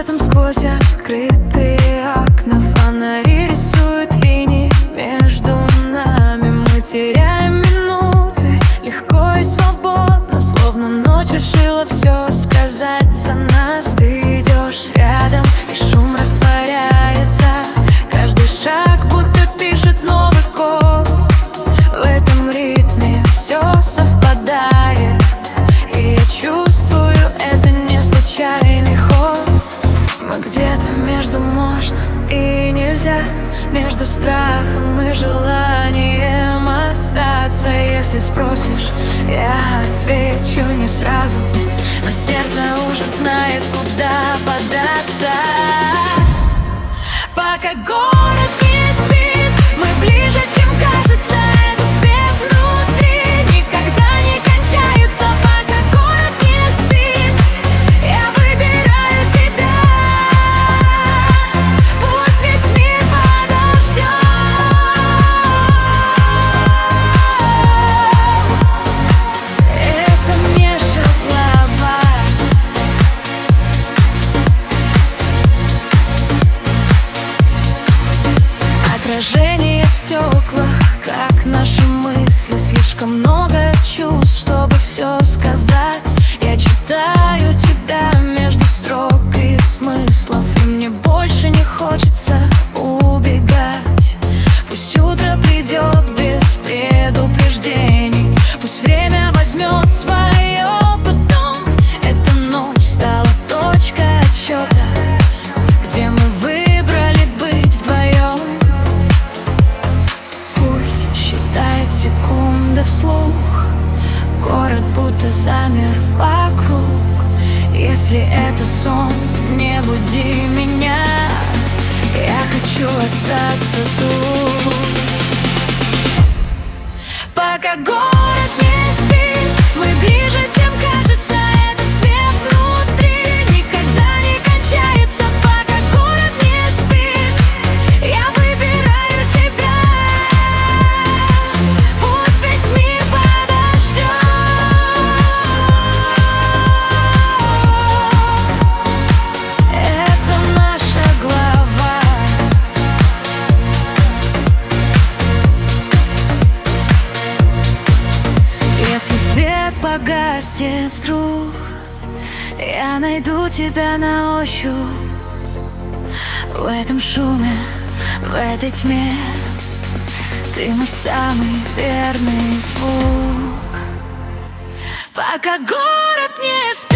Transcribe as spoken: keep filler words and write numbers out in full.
светом сквозь открытые окна. Фонари рисуют линии между нами. Мы теряем минуты легко и свободно, словно ночь решила все сказать за нас. Ты идешь рядом, и шум растворяется. Каждый шаг будто пишет новый код. В этом ритме все совпадает, и я чувствую, это не случайный ход. Мы где-то между можно и нельзя, между страхом и желанием остаться. Если спросишь, я отвечу не сразу, но сердце уже знает, куда податься. Пока город не спит, мы ближе, чем кажется. Этот свет внутри никогда не кончается. Пока город не спит, я выбираю тебя. Пусть весь мир подождет. Это не шаблова. Отражение в стеклах, как наши мысли. Слишком много чувств, чтобы все сказать. Я читаю тебя между строк и смыслов, и мне больше не хочется убегать. Пусть утро придет без предупреждений, пусть время возьмет свое потом. Эта ночь стала точкой отсчета, где мы выбрали быть вдвоем. Пусть считает секунды вслух, город будто замер вокруг. Если это сон, не буди меня, я хочу остаться тут. Пока город не спит, мы ближе, чем кажется. Этот свет внутри никогда не кончается. Пока город не спит, я выбираю тебя. Пусть весь мир подождет. Это наша глава. Если свет погаснет вдруг, я найду тебя на ощупь. В этом шуме, в этой тьме, ты мой самый верный звук. Пока город не спит,